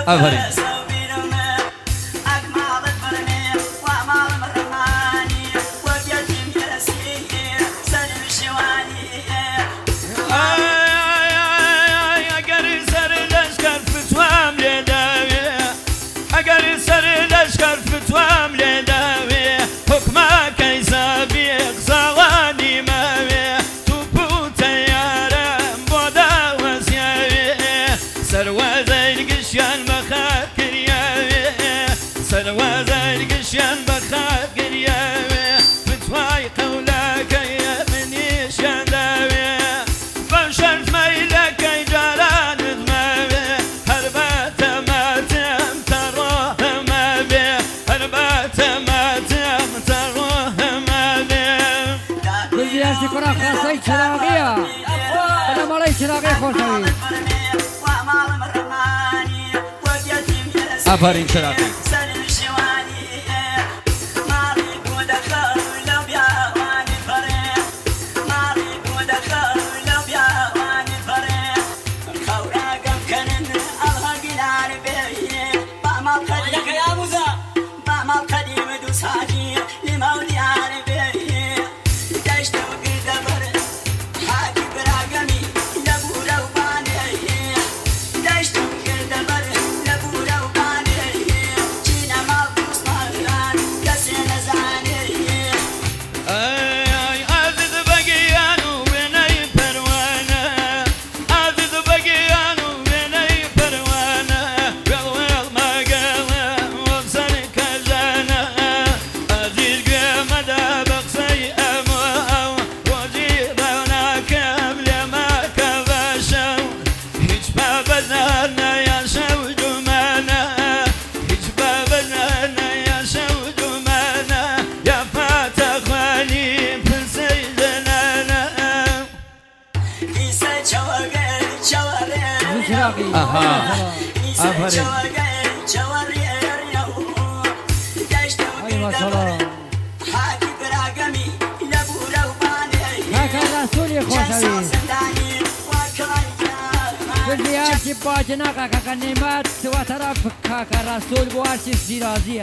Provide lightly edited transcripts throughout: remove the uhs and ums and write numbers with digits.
آفرین چراغیه بنا مالای چراغی خوشوی آفرین چراغی آها آفرین ای ماشاءالله کاکا رسولی خوشوی بزیار چی باجنا کاکا نعمت تو طرف کاکا رسول بوار چی زیرازیه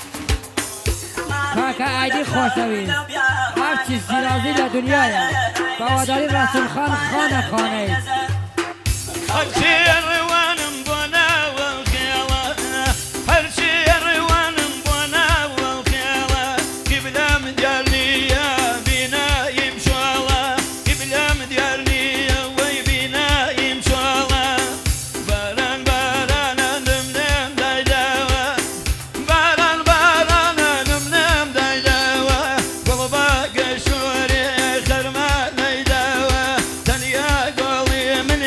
کاکا عیدی خوشوی هر چی زیرازی لدنیایه بواداری رسول خان خانه هرشي الروان بنا والخيالة هرشي الروان بنا والخيالة قبل مديرني بنا يمشوالة قبل مديرني ويبنا يمشوالة باران باران نمنم دايداوة باران باران نمنم دايداوة قلبا قشوري خرما نايداوة تنيا قولي من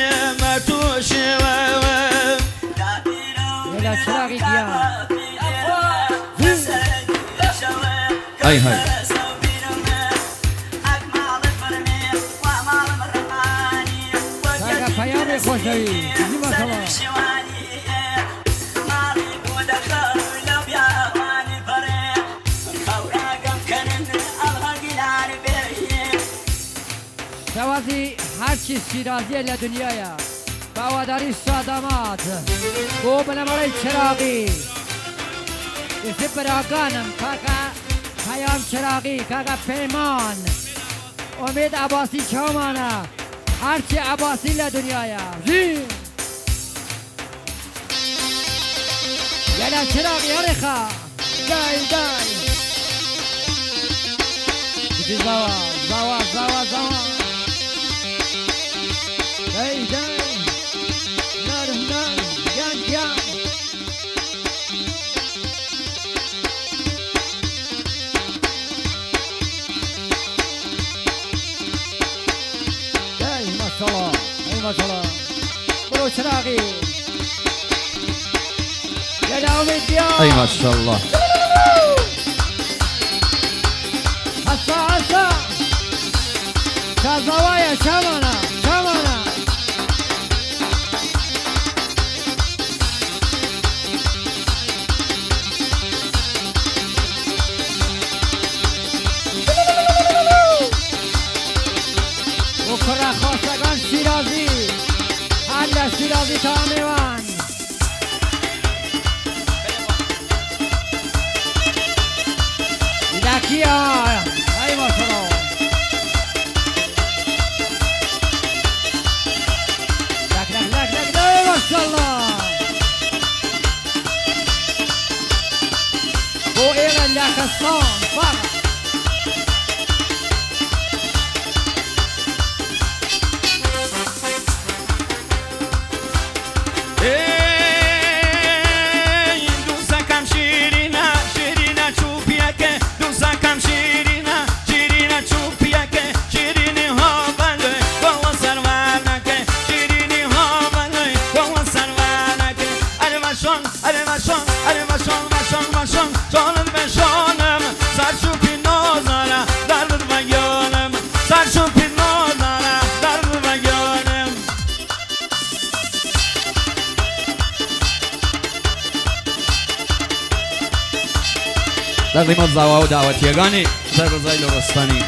هاي هاي كاكا فيامي خوشوي زيما سوا شوازي هرچی شیرازی لدنیایا بواداری صادمات گو بنامالای چراغی یسی براغانم کاکا پیام چراغی کاکا پیمان امید عباسی چامانه هرچی عباسی لدنیایا زین یلا چراغی هرخا دای دای بجی زوا زوا زوا زوا دای دای نارم نارم جان جان ما شاء الله برو شراغي يا داوود يا اي ما شاء الله هسا هسا شازوايا شامانا شامانا وكرة خاصة شيرازي هلا شيرازي تاميوان پاکستان فقط تقديمات زوا ودعوتيگانی در روزای لرستانی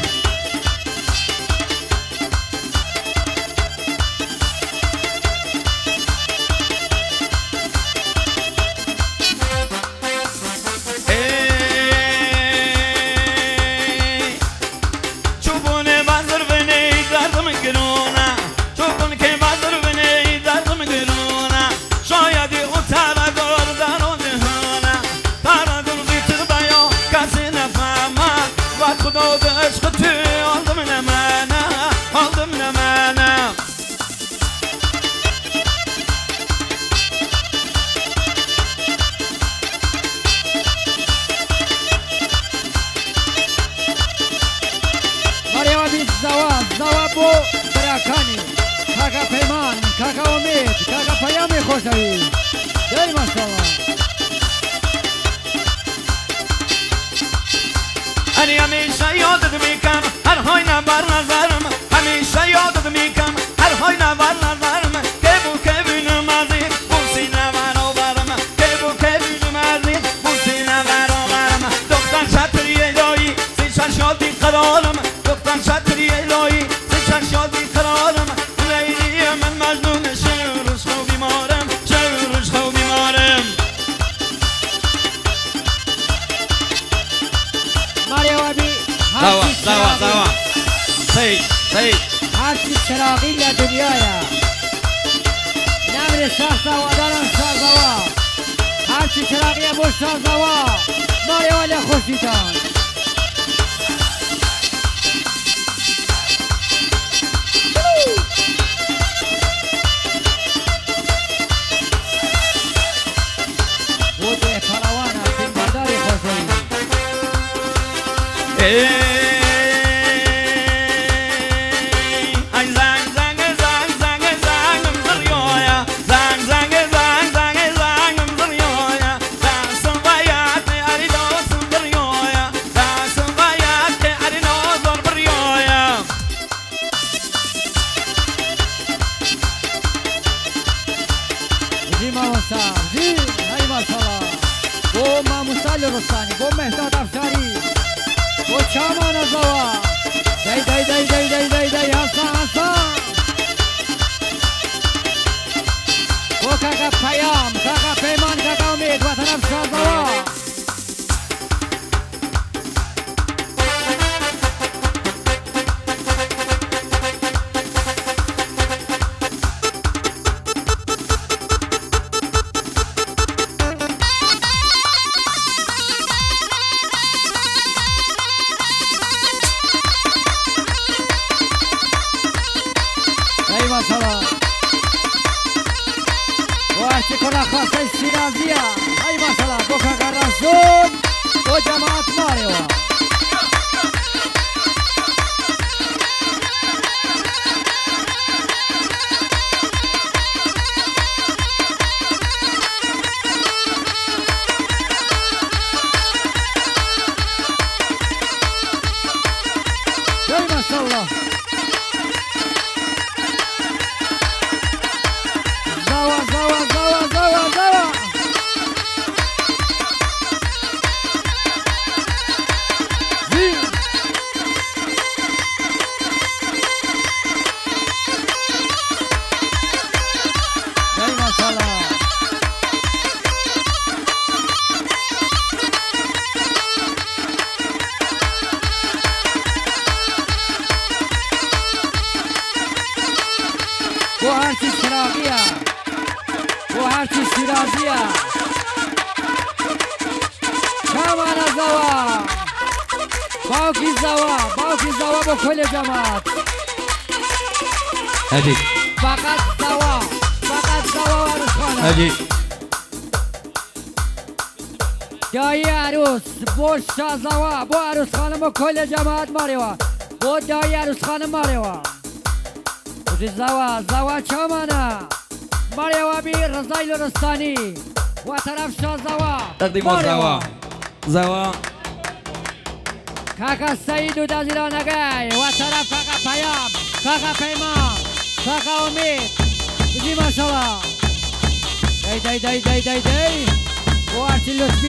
زوا بو براکانی کاکا پیمان کاکا امید کاکا پیامی خوشوی دل ماشاءالله انی همیشه یادت میکنم هر های نبر نظرم همیشه یادت میکنم هر های نبر نظرم که بینم ازی بوسی نبرابرم که بینم ازی بوسی نبرابرم دختر شطری الهی سی شادی قرارم دختر شطری الهی سی شادی قرارم لیلی من مجنون شعرش خو بیمارم شعرش خو بیمارم زوا سید هرچی چراغی در دنیایا نمر شخص زوادارم شاه زوا هرچی چراغی باش شاه زوا ماریوالی خوشیتان بوده پروانه فیلمبرداری خوشوی رستانی بو مهداد افشاری بو چامان زوا دی حسن بو کاکا پیام کاکا پیمان کاکا امید وطن افشار زوا خاصه شیرازیه ای ماشاءالله بو کاکا رسول بو جماعت ماریوا ای ماشاءالله بو هرچی شراقیه بو هرچی شیرازیه چمان زوا باوکی زوا با کل جماعت هدی فقط زوا عروس خانه هدی دایی عروس با زوا با عروس خانه با کل جماعت ماریوا با دایی عروس خانه ماریوا زوا چمانه ماریوا بی رضای لرستانی و طرف زوا تقدیم زوا کاکا سعید و دزیرانگای و طرف کاکا پیام کاکا پیمان کاکا امید بجی ماشالله دی و ارچی لطفی